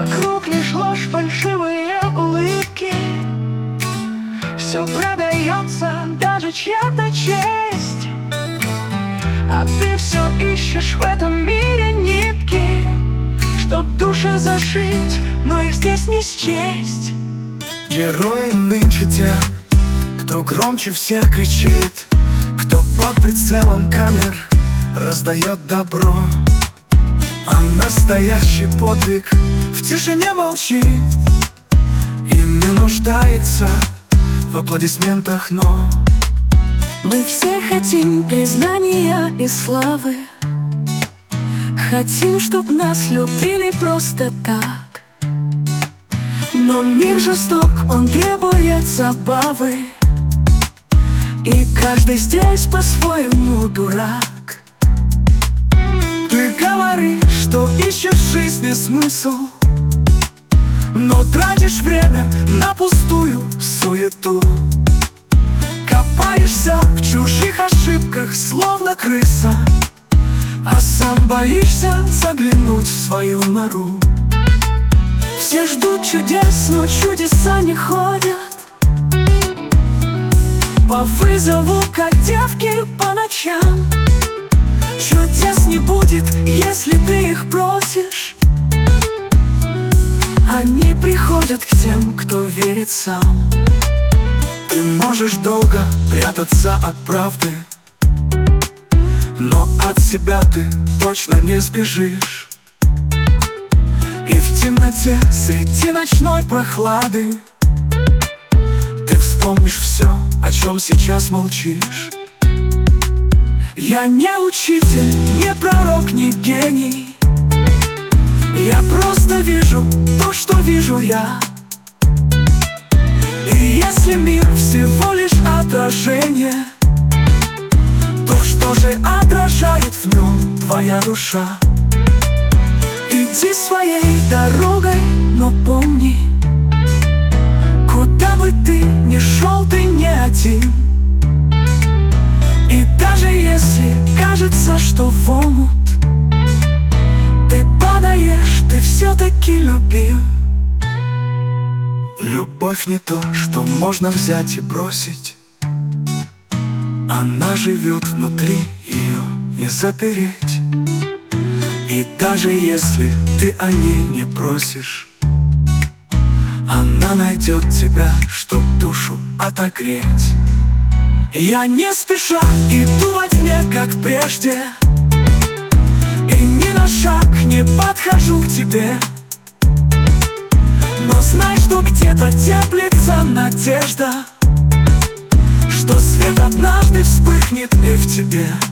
Вокруг лишь ложь, фальшивые улыбки. Все продается, даже чья-то честь. А ты все ищешь в этом мире нитки, чтоб души зашить, но их здесь не счесть. Герои нынче те, кто громче всех кричит, кто под прицелом камер раздает добро. А настоящий подвиг в тишине молчит и не нуждается в аплодисментах, но мы все хотим признания и славы, хотим, чтоб нас любили просто так. Но мир жесток, он требует забавы, и каждый здесь по-своему дурак. Ты говоришь, что ищешь в жизни смысл, но тратишь время на пустую суету. Копаешься в чужих ошибках, словно крыса, а сам боишься заглянуть в свою нору. Все ждут чудес, но чудеса не ходят по вызову, как девки по ночам. Чудес не будет, если ты их просишь. Они приходят к тем, кто верит сам. ты можешь долго прятаться от правды, но от себя ты точно не сбежишь. И в темноте среди ночной прохлады ты вспомнишь все, о чем сейчас молчишь. Я не учитель, не пророк, не гений. Я просто вижу то, что вижу я. И если мир всего лишь отражение, то что же отражает в нем твоя душа? Иди своей дорогой, но помни, куда бы ты ни шел, ты не один. И даже если кажется, что в омут ты падаешь, ты все-таки любим. Любовь не то, что можно взять и бросить. Она живет внутри, ее не запереть. И даже если ты о ней не просишь, она найдет тебя, чтоб душу отогреть. Я не спеша иду во тьме, как прежде, и ни на шаг не подхожу к тебе. Но знай, что где-то теплится надежда, что свет однажды вспыхнет и в тебе.